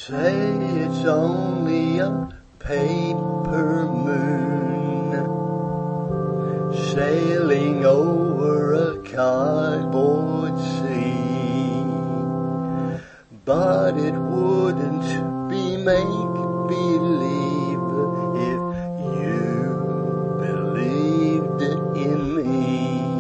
Say it's only a paper moon sailing over a cardboard sea, but it wouldn't be make-believe if you believed in me.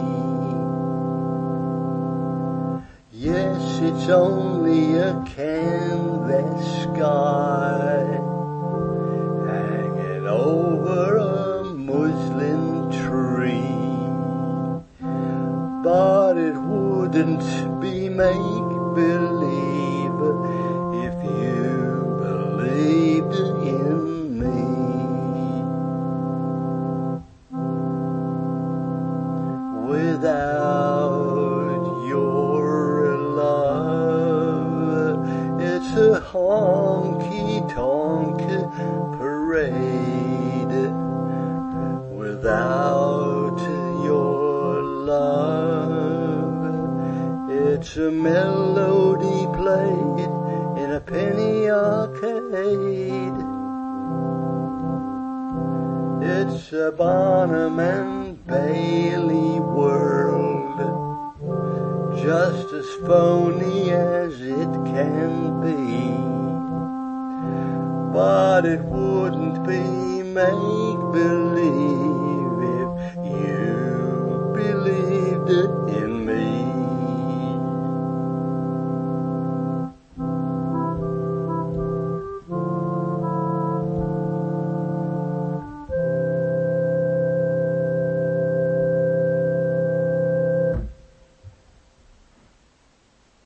Yes, it's only a canvas sky hanging over a muslin tree, but it wouldn't be make-believe if you believed in me. Without your love, it's a honky-tonk parade. Without your love, it's a melody played in a penny arcade. It's a Barnum and Bailey world, just as phony as it can be, but it wouldn't be make-believe if you believed it.